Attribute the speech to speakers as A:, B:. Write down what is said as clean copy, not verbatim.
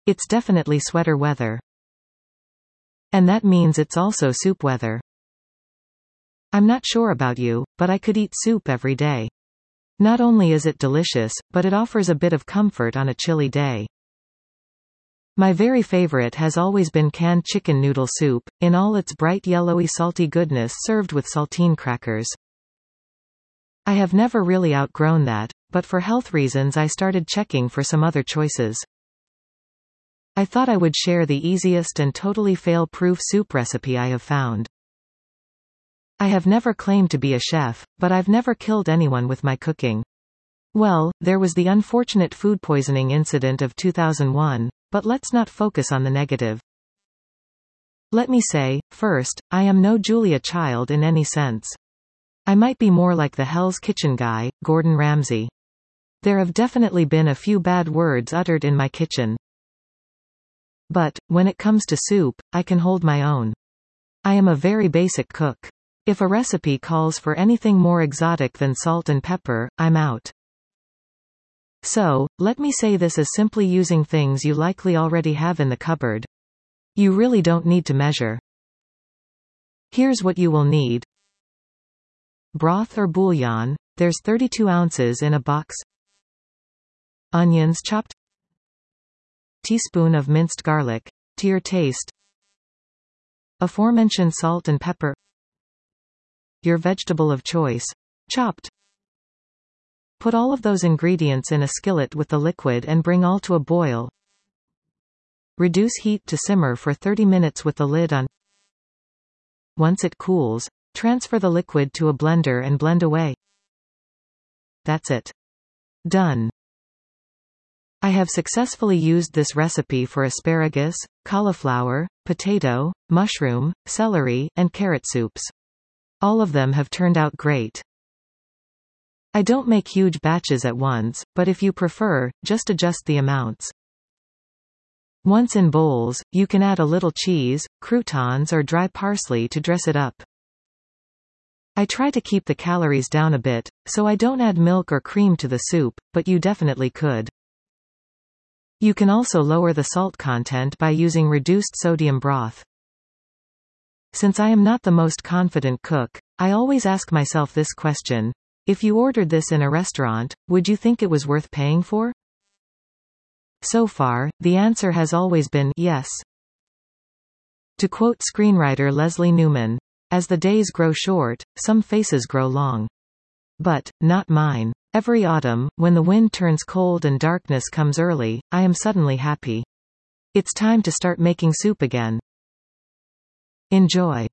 A: It's definitely sweater weather. And that means it's also soup weather. I'm not sure about you, but I could eat soup every day. Not only is it delicious, but it offers a bit of comfort on a chilly day. My very favorite has always been canned chicken noodle soup, in all its bright yellowy salty goodness served with saltine crackers. I have never really outgrown that, but for health reasons I started checking for some other choices. I thought I would share the easiest and totally fail-proof soup recipe I have found. I have never claimed to be a chef, but I've never killed anyone with my cooking. Well, there was the unfortunate food poisoning incident of 2001, but let's not focus on the negative. Let me say, first, I am no Julia Child in any sense. I might be more like the Hell's Kitchen guy, Gordon Ramsay. There have definitely been a few bad words uttered in my kitchen. But, when it comes to soup, I can hold my own. I am a very basic cook. If a recipe calls for anything more exotic than salt and pepper, I'm out. So, let me say this as simply using things you likely already have in the cupboard. You really don't need to measure. Here's what you will need. Broth or bouillon, there's 32 ounces in a box. Onions chopped. Teaspoon of minced garlic, to your taste. Aforementioned salt and pepper. Your vegetable of choice, chopped. Put all of those ingredients in a skillet with the liquid and bring all to a boil. Reduce heat to simmer for 30 minutes with the lid on. Once it cools, transfer the liquid to a blender and blend away. That's it. Done. I have successfully used this recipe for asparagus, cauliflower, potato, mushroom, celery, and carrot soups. All of them have turned out great. I don't make huge batches at once, but if you prefer, just adjust the amounts. Once in bowls, you can add a little cheese, croutons or dry parsley to dress it up. I try to keep the calories down a bit, so I don't add milk or cream to the soup, but you definitely could. You can also lower the salt content by using reduced sodium broth. Since I am not the most confident cook, I always ask myself this question. If you ordered this in a restaurant, would you think it was worth paying for? So far, the answer has always been yes. To quote screenwriter Leslie Newman, as the days grow short, some faces grow long. But, not mine. Every autumn, when the wind turns cold and darkness comes early, I am suddenly happy. It's time to start making soup again. Enjoy.